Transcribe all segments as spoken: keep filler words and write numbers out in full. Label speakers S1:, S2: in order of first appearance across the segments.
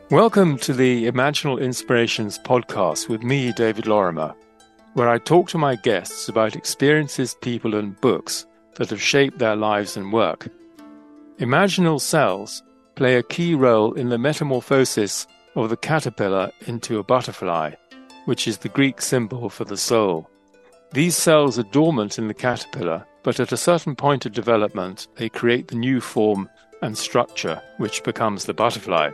S1: Welcome to the Imaginal Inspirations podcast with me, David Lorimer, where I talk to my guests about experiences, people, and books that have shaped their lives and work. Imaginal cells play a key role in the metamorphosis of the caterpillar into a butterfly, which is the Greek symbol for the soul. These cells are dormant in the caterpillar, but at a certain point of development, they create the new form and structure, which becomes the butterfly.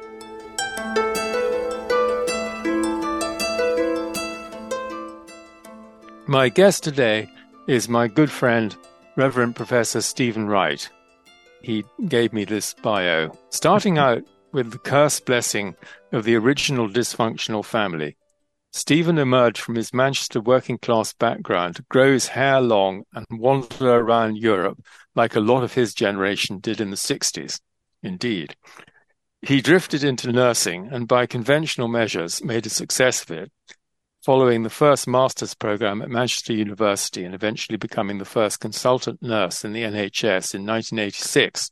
S1: My guest today is my good friend, Reverend Professor Stephen Wright. He gave me this bio, starting out with the cursed blessing of the original dysfunctional family. Stephen emerged from his Manchester working-class background to grow his hair long and wander around Europe like a lot of his generation did in the sixties. Indeed. He drifted into nursing and by conventional measures made a success of it, following the first master's program at Manchester University and eventually becoming the first consultant nurse in the N H S in nineteen eighty-six.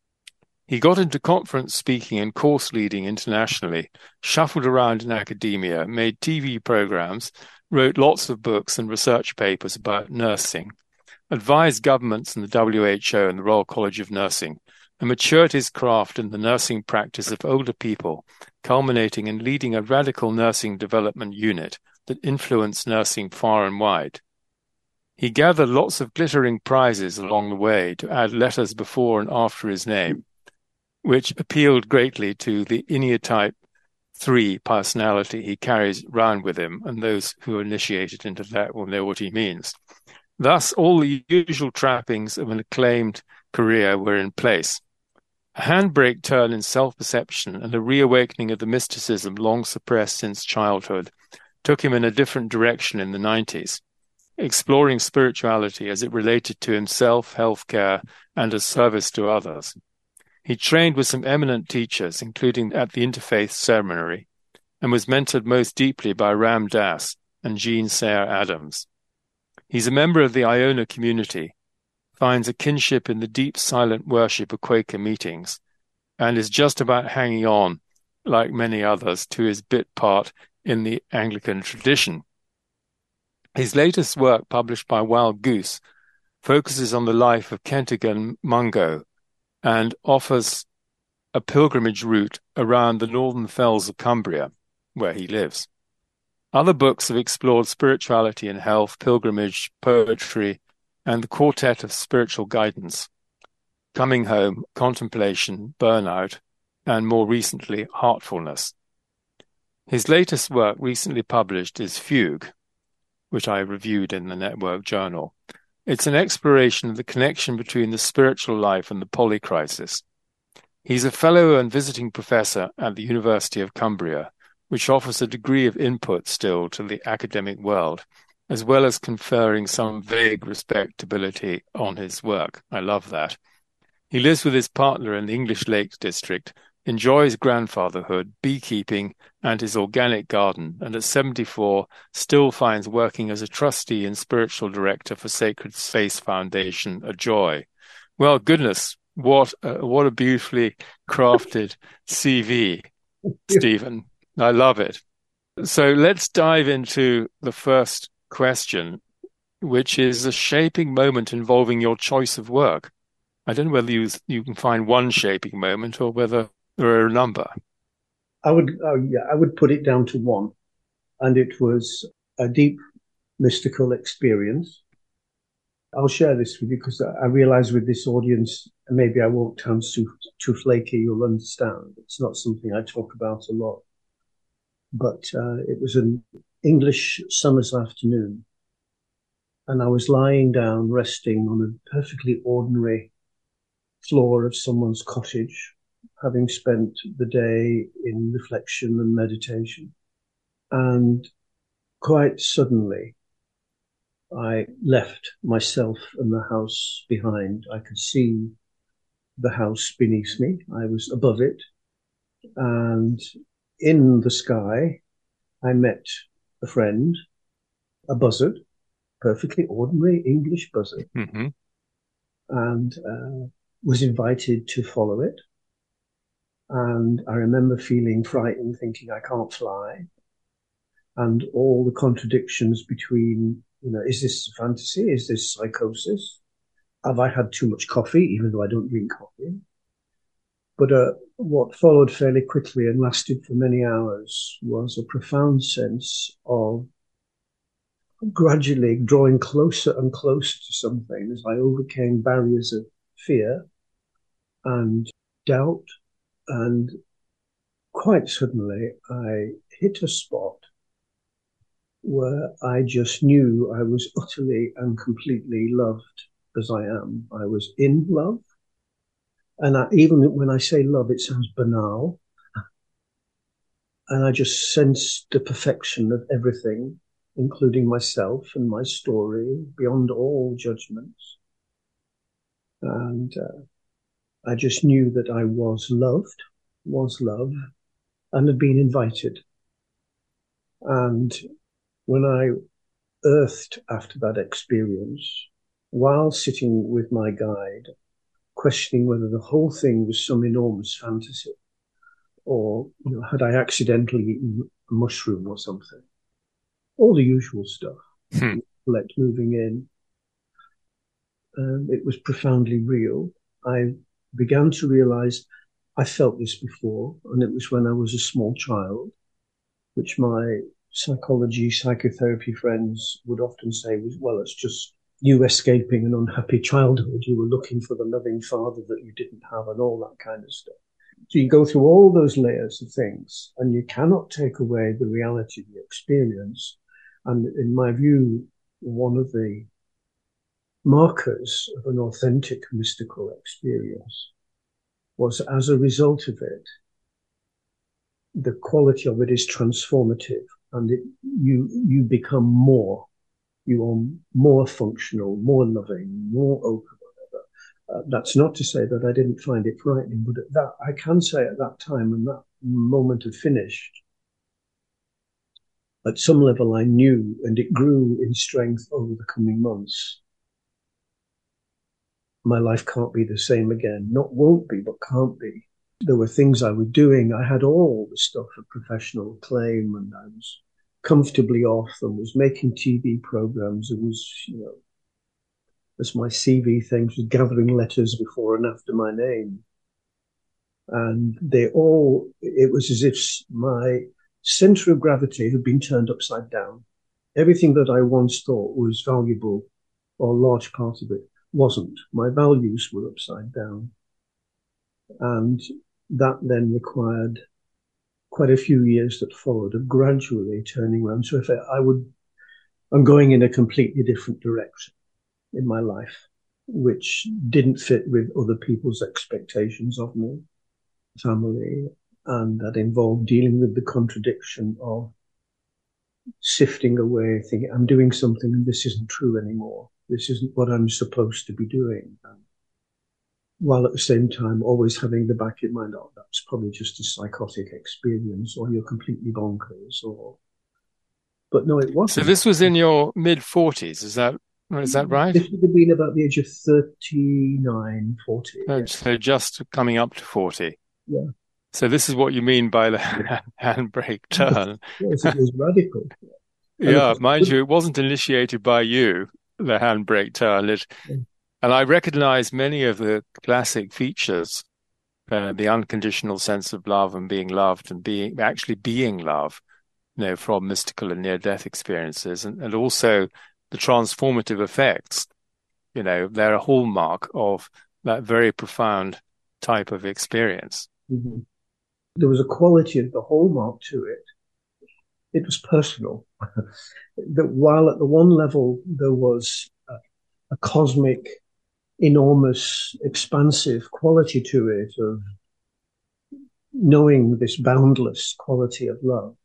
S1: He got into conference speaking and course leading internationally, shuffled around in academia, made T V programs, wrote lots of books and research papers about nursing, advised governments and the W H O and the Royal College of Nursing, and matured his craft in the nursing practice of older people, culminating in leading a radical nursing development unit that influenced nursing far and wide. He gathered lots of glittering prizes along the way to add letters before and after his name, which appealed greatly to the Enneatype three personality he carries round with him, and those who are initiated into that will know what he means. Thus, all the usual trappings of an acclaimed career were in place. A handbrake turn in self-perception and a reawakening of the mysticism long suppressed since childhood took him in a different direction in the nineties, exploring spirituality as it related to himself, healthcare, and as service to others. He trained with some eminent teachers, including at the Interfaith Seminary, and was mentored most deeply by Ram Dass and Jean Sayre Adams. He's a member of the Iona community, finds a kinship in the deep silent worship of Quaker meetings, and is just about hanging on, like many others, to his bit part in the Anglican tradition. His latest work, published by Wild Goose, focuses on the life of Kentigern Mungo and offers a pilgrimage route around the northern fells of Cumbria, where he lives. Other books have explored spirituality and health, pilgrimage, poetry, and the quartet of spiritual guidance, coming home, contemplation, burnout, and more recently, heartfulness. His latest work, recently published, is Fugue, which I reviewed in the Network Journal. It's an exploration of the connection between the spiritual life and the polycrisis. He's a fellow and visiting professor at the University of Cumbria, which offers a degree of input still to the academic world, as well as conferring some vague respectability on his work. I love that. He lives with his partner in the English Lakes district, enjoys grandfatherhood, beekeeping, and his organic garden, and at seventy-four still finds working as a trustee and spiritual director for Sacred Space Foundation a joy. Well, goodness, what a, what a beautifully crafted C V, Stephen. I love it. So let's dive into the first question, which is a shaping moment involving your choice of work. I don't know whether you you can find one shaping moment or whether there are a number.
S2: I would, uh, yeah, I would put it down to one, and it was a deep mystical experience. I'll share this with you because I realize with this audience, maybe I won't sound too, too flaky. You'll understand. It's not something I talk about a lot, but uh, it was an English summer's afternoon, and I was lying down, resting on a perfectly ordinary floor of someone's cottage, having spent the day in reflection and meditation. And quite suddenly, I left myself and the house behind. I could see the house beneath me. I was above it. And in the sky, I met a friend, a buzzard, perfectly ordinary English buzzard,
S1: Mm-hmm.
S2: and uh, was invited to follow it. And I remember feeling frightened, thinking I can't fly, and all the contradictions between, you know, is this fantasy? Is this psychosis? Have I had too much coffee, even though I don't drink coffee? But uh, what followed fairly quickly and lasted for many hours was a profound sense of gradually drawing closer and closer to something as I overcame barriers of fear and doubt. And quite suddenly, I hit a spot where I just knew I was utterly and completely loved as I am. I was in love. And I, even when I say love, it sounds banal. And I just sensed the perfection of everything, including myself and my story, beyond all judgments. And uh, I just knew that I was loved, was love, and had been invited. And when I earthed after that experience, while sitting with my guide, questioning whether the whole thing was some enormous fantasy, or you know, had I accidentally eaten a mushroom or something, all the usual stuff,
S1: Hmm.
S2: let moving in. Um, it was profoundly real. I began to realize I felt this before, and it was when I was a small child, which my psychology, psychotherapy friends would often say was, well, it's just you escaping an unhappy childhood. You were looking for the loving father that you didn't have and all that kind of stuff. So you go through all those layers of things, and you cannot take away the reality of the experience. And in my view, one of the markers of an authentic mystical experience was, as a result of it, the quality of it is transformative, and it, you you become more. You are more functional, more loving, more open. Uh, that's not to say that I didn't find it frightening, but at that I can say at that time, when that moment had finished, at some level I knew, and it grew in strength over the coming months, my life can't be the same again. Not won't be, but can't be. There were things I was doing. I had all the stuff of professional acclaim, and I was comfortably off and was making T V programs and was, you know, as my C V things, was gathering letters before and after my name. And they all, it was as if my center of gravity had been turned upside down. Everything that I once thought was valuable, or a large part of it, wasn't. My values were upside down. And that then required quite a few years that followed of gradually turning around. So if I, I would, I'm going in a completely different direction in my life, which didn't fit with other people's expectations of me, family, and that involved dealing with the contradiction of sifting away, thinking I'm doing something and this isn't true anymore. This isn't what I'm supposed to be doing. And while at the same time always having the back in mind, oh, that's probably just a psychotic experience, or you're completely bonkers, or. But no, it
S1: So
S2: wasn't.
S1: this was in your mid forties, is that is that right?
S2: This would have been about the age of thirty-nine, forty.
S1: So,
S2: Yeah.
S1: so just coming up to forty.
S2: Yeah.
S1: So this is what you mean by the handbrake turn.
S2: Yes, it was radical. And of
S1: Yeah,
S2: course,
S1: mind you, it wasn't initiated by you, the handbrake turn. It, and I recognize many of the classic features, uh, the unconditional sense of love and being loved and being actually being love, you know, from mystical and near-death experiences, and, and also the transformative effects. You know, they're a hallmark of that very profound type of experience.
S2: mm-hmm. There was a quality of the hallmark to it. It was personal. That while at the one level there was a, a cosmic, enormous, expansive quality to it of knowing this boundless quality of love,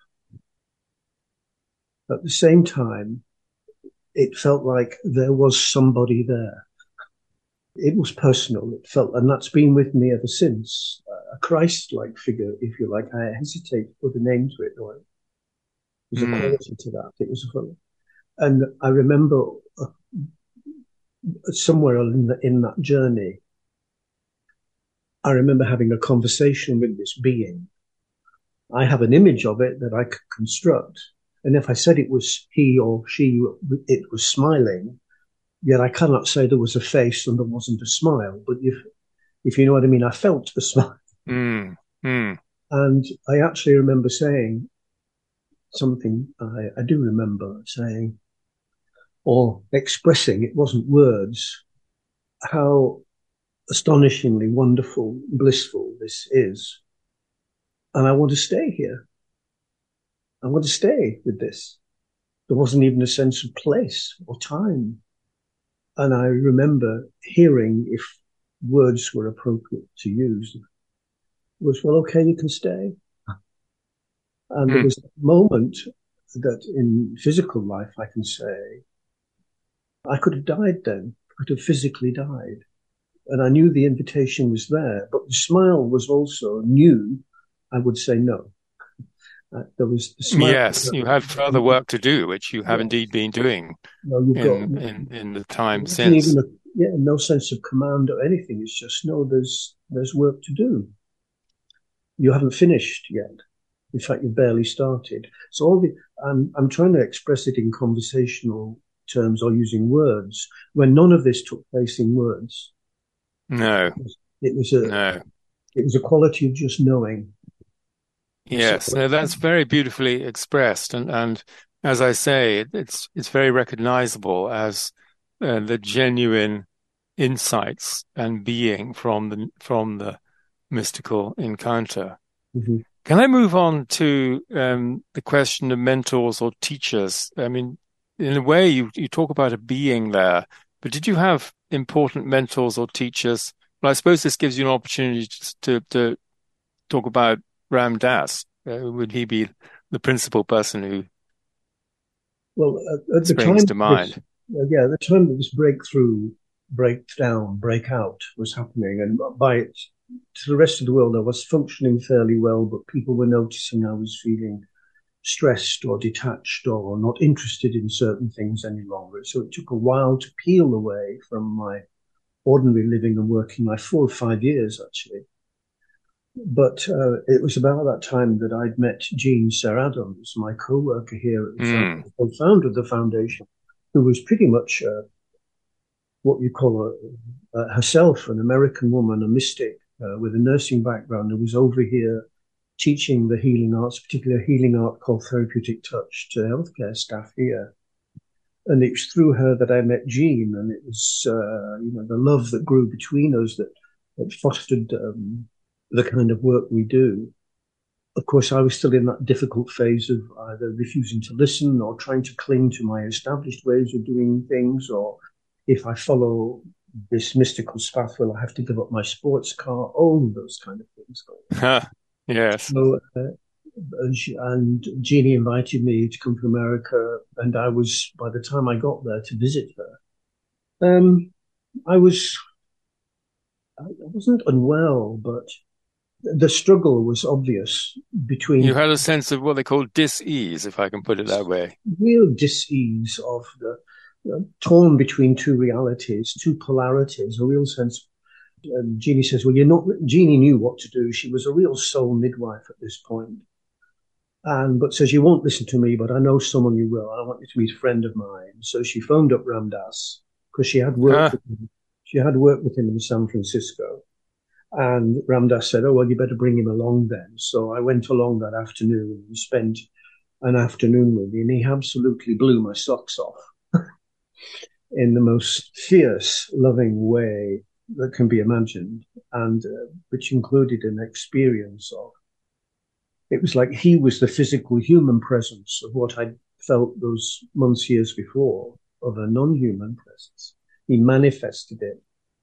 S2: at the same time, it felt like there was somebody there. It was personal. It felt, and that's been with me ever since. Uh, a Christ-like figure, if you like. I hesitate to put a name to it, though. There's mm. a quality to that. It was a, and I remember uh, somewhere in, the, in that journey, I remember having a conversation with this being. I have an image of it that I could construct. And if I said it was he or she, it was smiling, yet I cannot say there was a face and there wasn't a smile. But if, if you know what I mean, I felt a smile.
S1: Mm, mm.
S2: And I actually remember saying something, I, I do remember saying, or expressing, it wasn't words, how astonishingly wonderful, blissful this is. And I want to stay here. I want to stay with this. There wasn't even a sense of place or time. And I remember hearing, if words were appropriate to use, was, well, okay, you can stay. And mm. there was a moment that in physical life, I can say, I could have died then. I could have physically died. And I knew the invitation was there, but the smile was also new. I would say no. Uh, there was the smile.
S1: Yes, you had further work to do, which you have yes. indeed been doing
S2: no, you've
S1: in,
S2: got,
S1: in, in the time since.
S2: Even a, yeah, no sense of command or anything. It's just, no, there's there's work to do. You haven't finished yet. In fact, you've barely started. So all the I'm I'm trying to express it in conversational terms or using words when none of this took place in words.
S1: No,
S2: it was, it was a
S1: no.
S2: It was a quality of just knowing.
S1: Yes, so, no, that's very beautifully expressed, and and as I say, it, it's it's very recognizable as uh, the genuine insights and being from the from the mystical encounter.
S2: Mm-hmm.
S1: Can I move on to um, the question of mentors or teachers? I mean, in a way, you you talk about a being there, but did you have important mentors or teachers? Well, I suppose this gives you an opportunity to to talk about Ram Dass. Uh, would he be the principal person who
S2: well at, at the
S1: springs
S2: time
S1: to mind?
S2: This, uh, yeah, at the time that this breakthrough, breakdown, breakout was happening, and by it to the rest of the world, I was functioning fairly well, but people were noticing I was feeling stressed or detached or not interested in certain things any longer. So it took a while to peel away from my ordinary living and working life, four or five years actually. But uh, it was about that time that I'd met Jean Sir Adams, my co-worker here at the mm. founder, founder of the foundation, who was pretty much uh, what you call a, uh, herself an American woman, a mystic uh, with a nursing background, who was over here teaching the healing arts, particularly a healing art called therapeutic touch, to healthcare staff here. And it was through her that I met Jean, and it was uh, you know the love that grew between us that, that fostered um, the kind of work we do. Of course, I was still in that difficult phase of either refusing to listen or trying to cling to my established ways of doing things, or if I follow this mystical path, will I have to give up my sports car? All those kind of things.
S1: Yes.
S2: So, uh, and, she, and Jeannie invited me to come to America, and I was, by the time I got there to visit her, um, I was, I wasn't unwell, but the struggle was obvious between...
S1: You had a sense of what they call dis-ease, if I can put it that way.
S2: Real dis-ease of the, uh, torn between two realities, two polarities, a real sense. And Jeannie says, well, you're not... Jeannie knew what to do. She was a real soul midwife at this point. And, but says, you won't listen to me, but I know someone you will. I want you to meet a friend of mine. So she phoned up Ram Dass, because she had worked ah. with him. She had worked with him in San Francisco. And Ram Dass said, oh, well, you better bring him along then. So I went along that afternoon and spent an afternoon with him. And he absolutely blew my socks off in the most fierce, loving way that can be imagined, and uh, which included an experience of, it was like he was the physical human presence of what I'd felt those months, years before, of a non-human presence. He manifested it.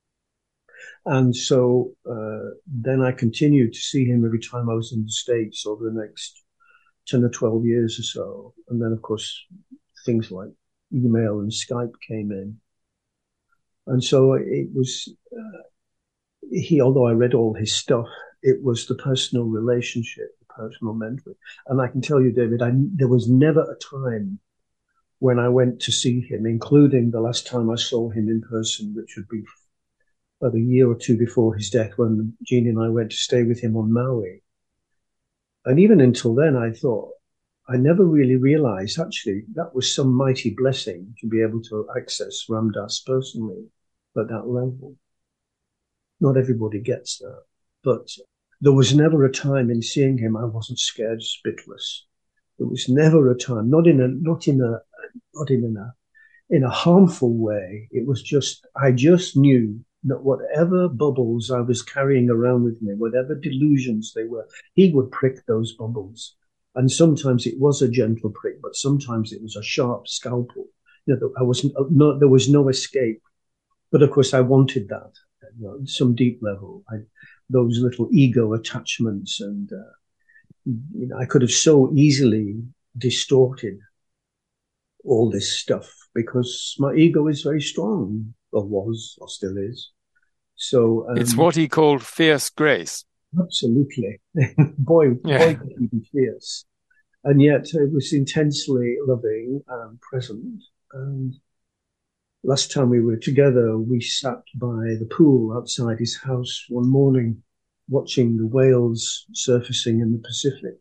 S2: And so uh, then I continued to see him every time I was in the States over the next ten or twelve years or so. And then, of course, things like email and Skype came in. And so it was, uh, he, although I read all his stuff, it was the personal relationship, the personal mentoring. And I can tell you, David, I, there was never a time when I went to see him, including the last time I saw him in person, which would be about a year or two before his death when Jeannie and I went to stay with him on Maui. And even until then, I thought, I never really realized actually that was some mighty blessing to be able to access Ram Dass personally at that level. Not everybody gets that. But there was never a time in seeing him I wasn't scared spitless. There was never a time, not in a not in a not in a in a harmful way. It was just I just knew that whatever bubbles I was carrying around with me, whatever delusions they were, he would prick those bubbles. And sometimes it was a gentle prick, but sometimes it was a sharp scalpel. You know, I wasn't no, there was no escape. But of course, I wanted that, you know, some deep level. I, those little ego attachments, and uh, you know, I could have so easily distorted all this stuff because my ego is very strong, or was, or still is. So um,
S1: it's what he called fierce grace.
S2: Absolutely, boy,
S1: Yeah.
S2: boy, could he be fierce, and yet it was intensely loving and present. And last time we were together, we sat by the pool outside his house one morning, watching the whales surfacing in the Pacific.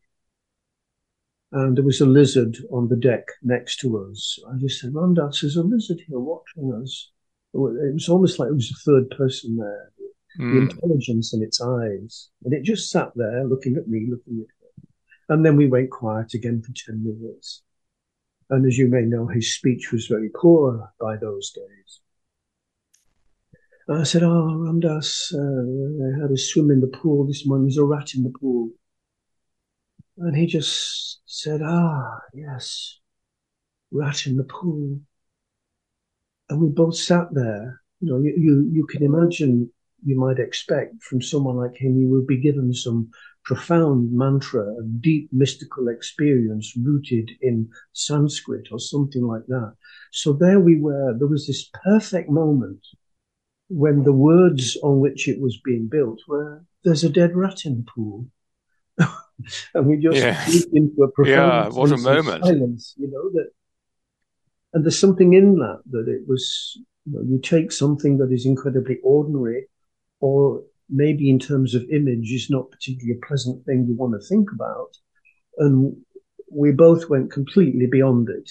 S2: And there was a lizard on the deck next to us. I just said, Ram Dass, there's a lizard here watching us. It was almost like it was a third person there, mm. the intelligence in its eyes. And it just sat there looking at me, looking at it. And then we went quiet again for ten minutes. And as you may know, his speech was very poor by those days. And I said, oh, Ram Dass, uh, I had a swim in the pool this morning. There's a rat in the pool. And he just said, ah, yes, rat in the pool. And we both sat there. You know, you, you, you can imagine, you might expect from someone like him, you would be given some profound mantra, a deep mystical experience rooted in Sanskrit or something like that. So there we were. There was this perfect moment when the words on which it was being built were, there's a dead rat in the pool. And we just
S1: yes.
S2: moved into a profound
S1: yeah, what a moment.
S2: silence, you know, that, and there's something in that, that it was, you know, you take something that is incredibly ordinary, or maybe in terms of image is not particularly a pleasant thing you want to think about, and we both went completely beyond it.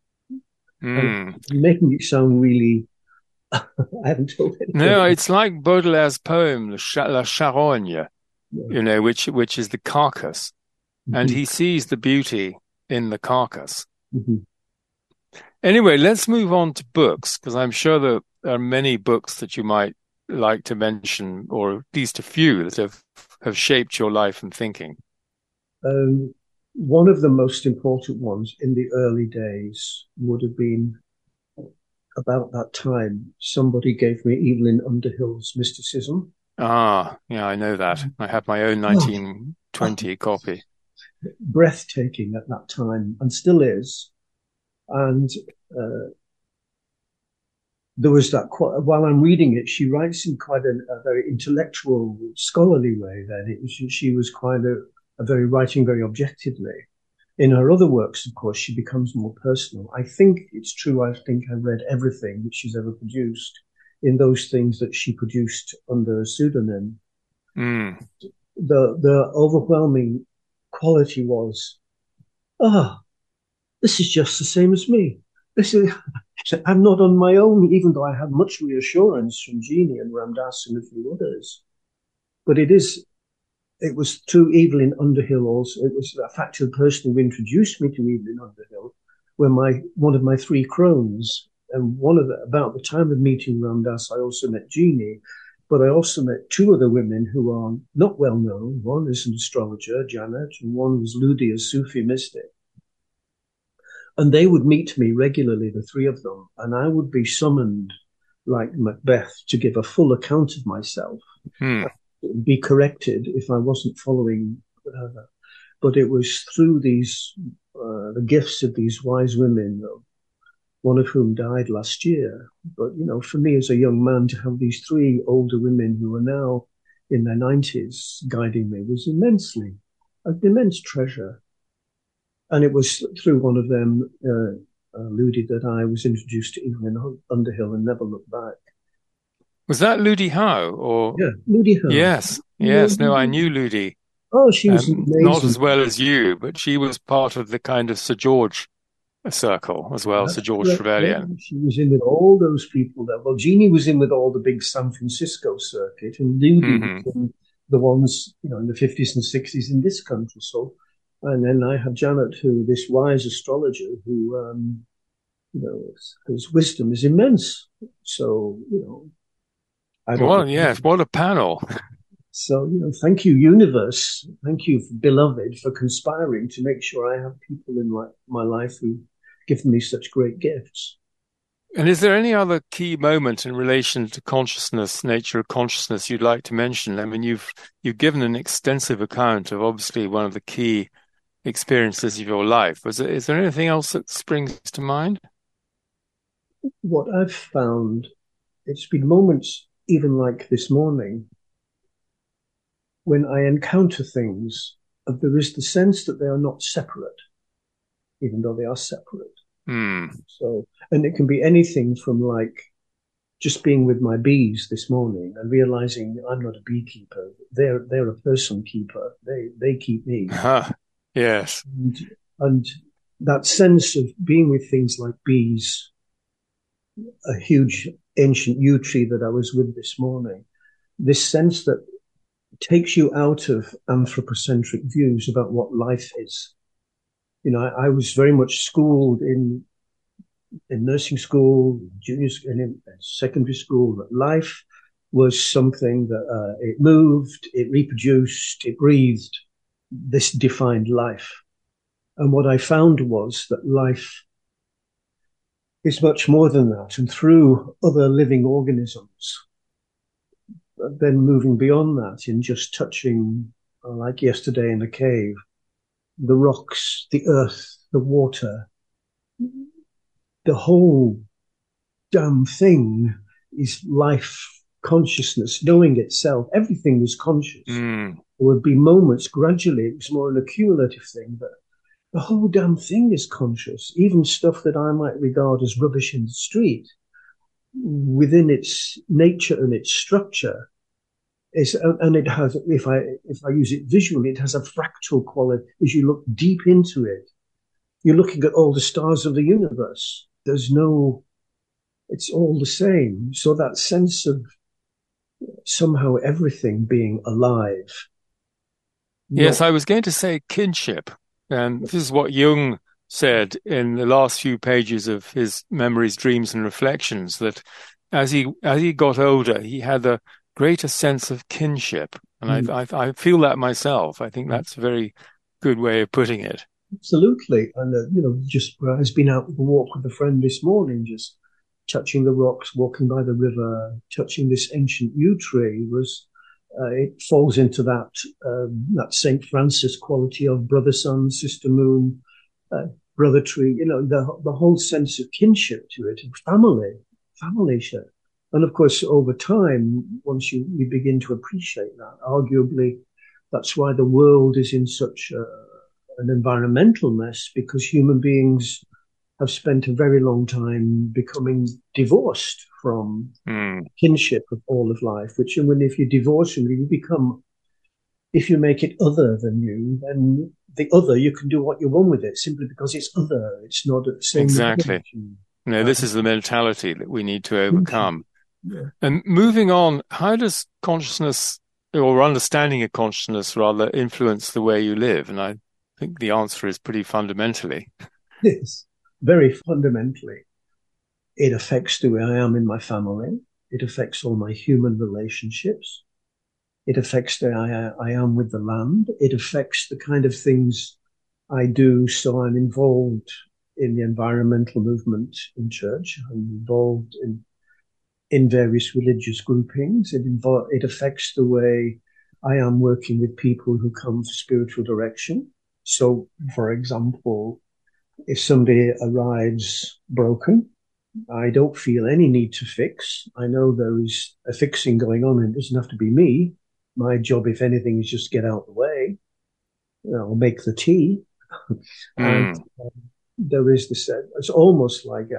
S1: Mm.
S2: Making it sound really, I haven't told anyone.
S1: No, it's like Baudelaire's poem, La Charogne. Yeah. You know, which which is the carcass, mm-hmm. and he sees the beauty in the carcass.
S2: Mm-hmm.
S1: Anyway, let's move on to books, because I'm sure that there are many books that you might like to mention, or at least a few that have, have shaped your life and thinking.
S2: Um, one of the most important ones in the early days would have been about that time. Somebody gave me Evelyn Underhill's Mysticism.
S1: Ah, yeah, I know that. I have my own nineteen twenty oh, copy.
S2: Breathtaking at that time, and still is. And uh, there was that, while I'm reading it, she writes in quite a, a very intellectual, scholarly way then. It was, she was quite a, a very writing very objectively. In her other works, of course, she becomes more personal. I think it's true. I think I've read everything that she's ever produced in those things that she produced under a pseudonym.
S1: Mm.
S2: The the overwhelming quality was, ah, oh, this is just the same as me. This is, I'm not on my own, even though I have much reassurance from Jeannie and Ram Dass and a few others. But it is, it was through Evelyn Underhill also. It was a fact of the person who introduced me to Evelyn Underhill, where my one of my three crones. And one of the, about the time of meeting Ram Dass, I also met Jeannie, but I also met two other women who are not well known. One is an astrologer, Janet, and one was Ludi, a Sufi mystic. And they would meet me regularly, the three of them, and I would be summoned like Macbeth to give a full account of myself,
S1: hmm.
S2: be corrected if I wasn't following whatever. But it was through these, uh, the gifts of these wise women, one of whom died last year. But, you know, for me as a young man to have these three older women who are now in their nineties guiding me was immensely, an immense treasure. And it was through one of them, uh, uh, Ludi, that I was introduced to Evelyn Underhill and never looked back.
S1: Was that Ludi Howe? Or
S2: Yeah, Moody Howe.
S1: yes,
S2: You know,
S1: yes. No, I knew Ludi.
S2: oh, she was
S1: Um, not
S2: amazing.
S1: as well as you, but she was part of the kind of Sir George circle as well, Sir
S2: That's
S1: George
S2: correct. Yeah,
S1: Trevelyan.
S2: she was in with all those people there. Well, Jeannie was in with all the big San Francisco circuit, and Ludi
S1: Hmm.
S2: was in the ones, you know, in the fifties and sixties in this country. So, and then I had Janet, who this wise astrologer, who, um, you know, whose wisdom is immense. So, you know, I don't
S1: Well,
S2: know.
S1: yes, what a panel.
S2: So, you know, thank you, universe. Thank you, beloved, for conspiring to make sure I have people in my, my life who give me such great gifts.
S1: And is there any other key moment in relation to consciousness, nature of consciousness you'd like to mention? I mean, you've you've given an extensive account of obviously one of the key experiences of your life. Was there, is there anything else that springs to mind?
S2: What I've found, it's been moments, even like this morning, when I encounter things, and there is the sense that they are not separate, even though they are separate.
S1: Hmm.
S2: So, and it can be anything from like just being with my bees this morning and realizing I'm not a beekeeper. They're they're a person keeper. They they keep me.
S1: Ah, yes.
S2: And, and that sense of being with things like bees, a huge ancient yew tree that I was with this morning, this sense that takes you out of anthropocentric views about what life is. You know, I, I was very much schooled in in nursing school, junior school, and in secondary school that life was something that uh, it moved, it reproduced, it breathed. This defined life. And what I found was that life is much more than that. And through other living organisms, then moving beyond that in just touching, uh, like yesterday in a cave, the rocks, the earth, the water, the whole damn thing is life, consciousness, knowing itself. Everything was conscious.
S1: Hmm.
S2: There would be moments gradually, it was more an accumulative thing, but the whole damn thing is conscious. Even stuff that I might regard as rubbish in the street, within its nature and its structure, is, and it has, if I if I use it visually, it has a fractal quality. As you look deep into it, you're looking at all the stars of the universe. There's no, it's all the same. So that sense of somehow everything being alive.
S1: Yes,
S2: Not,
S1: I was going to say kinship. And this is what Jung said in the last few pages of his Memories, Dreams, and Reflections, that as he as he got older, he had a greater sense of kinship. And I, I, I feel that myself. I think that's a very good way of putting it.
S2: absolutely. And, uh, you know, just uh, has been out with a walk with a friend this morning, just touching the rocks, walking by the river, touching this ancient yew tree was, uh, it falls into that, um, that Saint Francis quality of brother sun, sister moon, uh, brother tree, you know, the, the whole sense of kinship to it, family, family share. And of course, over time, once you, you begin to appreciate that, arguably, that's why the world is in such a, an environmental mess, because human beings have spent a very long time becoming divorced from
S1: Mm.
S2: kinship of all of life, which, when if you divorce from you, you become, if you make it other than you, then the other, you can do what you want with it simply because it's other. It's not the same level
S1: Exactly.
S2: as you.
S1: No, this
S2: Um,
S1: is the mentality that we need to
S2: kinship.
S1: overcome.
S2: Yeah.
S1: And moving on, how does consciousness or understanding of consciousness rather influence the way you live? And I think the answer is pretty fundamentally.
S2: Yes, very fundamentally. It affects the way I am in my family. It affects all my human relationships. It affects the way I, I am with the land. It affects the kind of things I do. So I'm involved in the environmental movement in church. I'm involved in in various religious groupings. It invo- it affects the way I am working with people who come for spiritual direction. So, for example, if somebody arrives broken, I don't feel any need to fix. I know there is a fixing going on, and it doesn't have to be me. My job, if anything, is just get out the way. You know, make the tea, and
S1: Mm.
S2: um, there is this. Uh, it's almost like I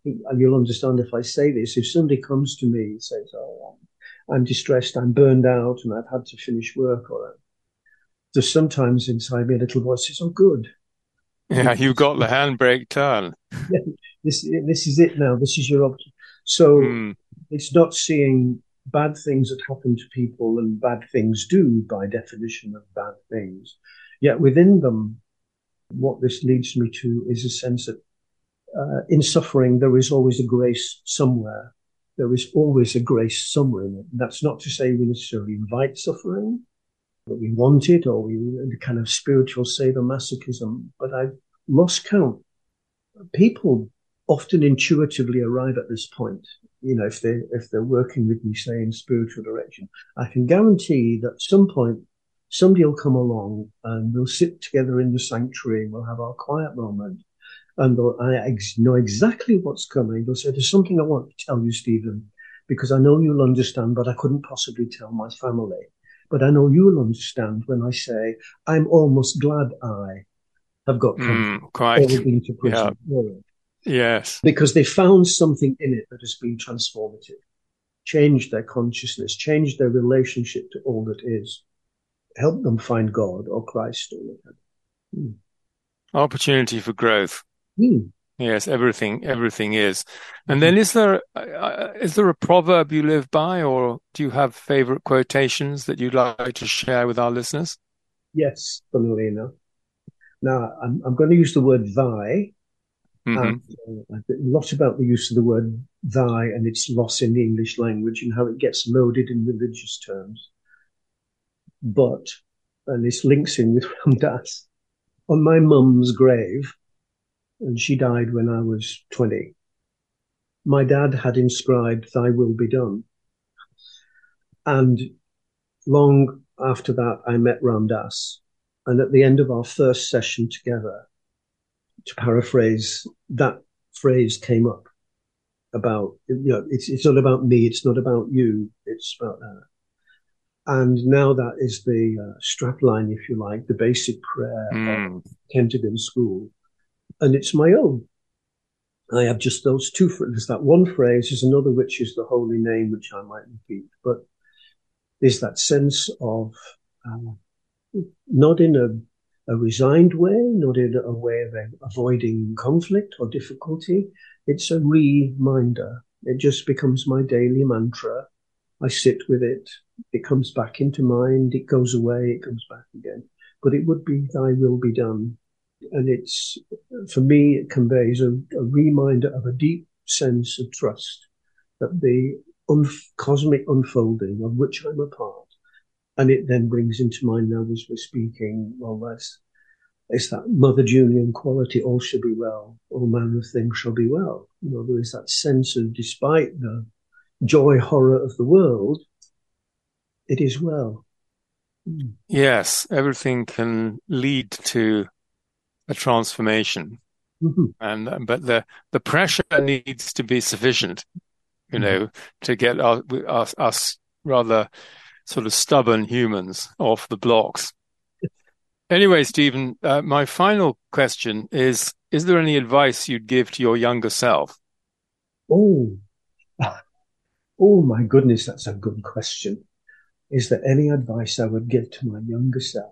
S2: and you'll understand if I say this, if somebody comes to me and says, oh, I'm distressed, I'm burned out, and I've had to finish work, or there's sometimes inside me a little voice says, oh, good.
S1: Yeah, you got the handbrake turn.
S2: Yeah, this, this is it now. This is your option. So
S1: Mm.
S2: it's not seeing bad things that happen to people, and bad things do by definition of bad things. Yet within them, what this leads me to is a sense that uh, in suffering, there is always a grace somewhere. There is always a grace somewhere in it. That's not to say we necessarily invite suffering, but we want it, or we the kind of spiritual sadomasochism. But I've lost count. People often intuitively arrive at this point. You know, if they if they're working with me, say in spiritual direction, I can guarantee that at some point somebody will come along and we'll sit together in the sanctuary. We'll have our quiet moment, and I ex- know exactly what's coming. They'll say, there's something I want to tell you, Stephen, because I know you'll understand, but I couldn't possibly tell my family. But I know you'll understand when I say, I'm almost glad I have got cancer
S1: Mm, quite.
S2: or been to prison.
S1: Yeah. Yes.
S2: Because they found something in it that has been transformative, changed their consciousness, changed their relationship to all that is, helped them find God or Christ or whatever. Mm.
S1: Opportunity for growth.
S2: Mm.
S1: Yes, everything, everything is. And then is there, uh, is there a proverb you live by, or do you have favorite quotations that you'd like to share with our listeners?
S2: Yes, funnily enough. Now, I'm, I'm going to use the word thy.
S1: Mm-hmm.
S2: And uh, a lot about the use of the word thy and its loss in the English language and how it gets loaded in religious terms. But, and this links in with Ram Dass, on my mum's grave, and she died when I was twenty, my dad had inscribed, thy will be done. And long after that, I met Ram Dass. And at the end of our first session together, to paraphrase, that phrase came up about, you know, it's, it's not about me, it's not about you, it's about that. And now that is the uh, strapline, if you like, the basic prayer mm. of Kentigern School. And it's my own. I have just those two phrases. There's that one phrase, there's another which is the holy name, which I might repeat. But there's that sense of uh, not in a, a resigned way, not in a way of avoiding conflict or difficulty. It's a reminder. It just becomes my daily mantra. I sit with it. It comes back into mind. It goes away. It comes back again. But it would be thy will be done. And it's, for me, it conveys a, a reminder of a deep sense of trust that the un- cosmic unfolding of which I'm a part. And it then brings into mind now as we're speaking, well, that's, it's that Mother Julian quality, all shall be well, all manner of things shall be well. You know, there is that sense of, despite the joy, horror of the world, it is well.
S1: Mm. Yes, everything can lead to a transformation, mm-hmm. and but the the pressure needs to be sufficient, you know, mm-hmm. to get our, us, us rather sort of stubborn humans off the blocks. Anyway, Stephen, uh, my final question is, is there any advice you'd give to your younger self?
S2: Oh, oh my goodness, that's a good question. Is there any advice I would give to my younger self?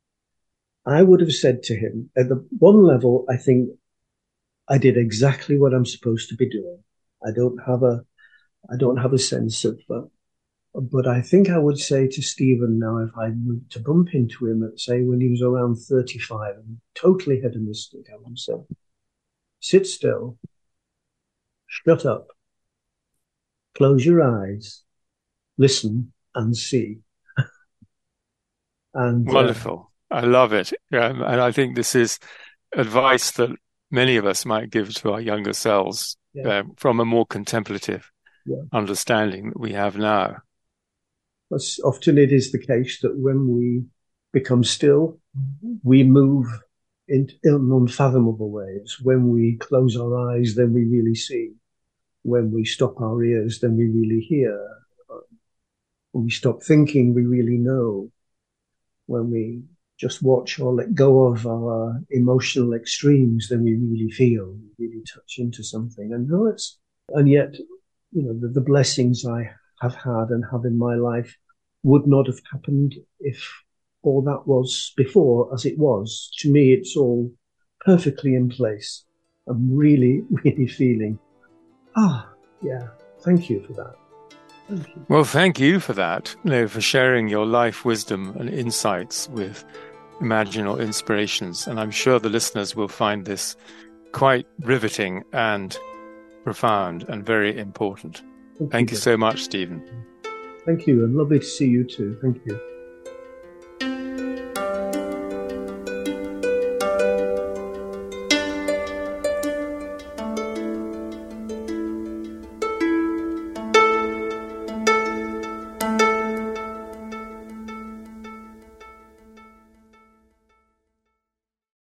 S2: I would have said to him, at the one level, I think I did exactly what I'm supposed to be doing. I don't have a, I don't have a sense of, uh, but I think I would say to Stephen now, if I were to bump into him at, say, when he was around thirty-five, and totally hedonistic, I would say, sit still, shut up, close your eyes, listen and see. And
S1: wonderful. Uh, I love it. Um, and I think this is advice that many of us might give to our younger selves yeah. uh, from a more contemplative yeah. understanding that we have now.
S2: But often it is the case that when we become still, we move in, in unfathomable ways. When we close our eyes, then we really see. When we stop our ears, then we really hear. When we stop thinking, we really know. When we just watch or let go of our emotional extremes, then we really feel, we really touch into something. And no, it's, and yet, you know, the, the blessings I have had and have in my life would not have happened if all that was before as it was. To me, it's all perfectly in place. I'm really, really feeling, ah, yeah, thank you for that. Thank you.
S1: Well, thank you for that, you know, for sharing your life wisdom and insights with Imaginal Inspirations. And I'm sure the listeners will find this quite riveting and profound and very important. Thank, Thank you, you so much, Stephen.
S2: Thank you, and lovely to see you too. Thank you.